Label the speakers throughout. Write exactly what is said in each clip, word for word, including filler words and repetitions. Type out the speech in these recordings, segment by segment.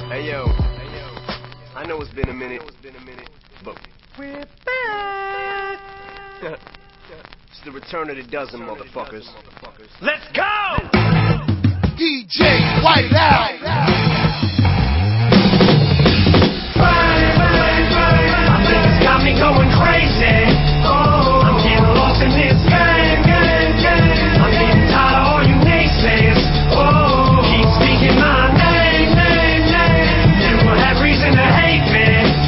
Speaker 1: Hey yo, I know it's been a minute, but we're back. It's the return of the dozen, motherfuckers. Let's go!
Speaker 2: D J White Out.
Speaker 3: Going crazy, oh, I'm getting lost in this game, game, game. I'm getting tired of all you naysayers, oh, keep speaking my name, name, name. You will have reason to hate me,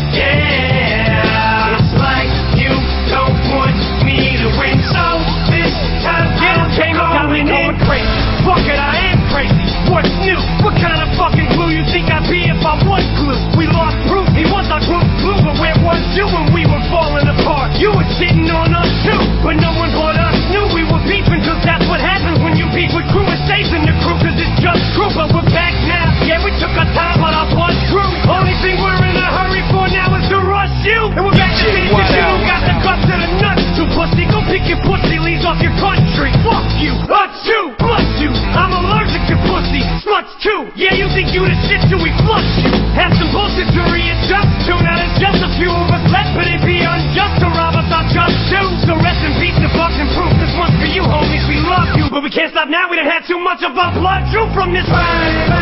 Speaker 3: yeah. It's like you don't want me to win, so this time I'm coming in crazy. Fuck it, I am crazy. What's new? What kind of fucking glue you think I'd be if I was glue? We lost proof, he was our group glue, but where was you when we were falling apart? You were sitting on us too, but no one but us knew we were beefing, cause that's what happens when you beef with crew. It stays in the crew, cause it's just true. But we're back now, yeah, we took our time, but our blood drew. Only thing we're in a hurry for now is to rush you. And we're back to see if you don't got the guts to the nuts to pussy. Go pick your pussy leaves off your country. Fuck you, us you, bless you. I'm allergic to pussy, sluts too. Yeah, you think you the shit till we flush you. Have some bullshit to readjust to. Now there's just a few of us left, but it'd be unjust to rob us our just due. So rest in peace to Bucks and Proof. This one's for you, homies, we love you, but we can't stop now. We done had too much of our blood drew from this ride.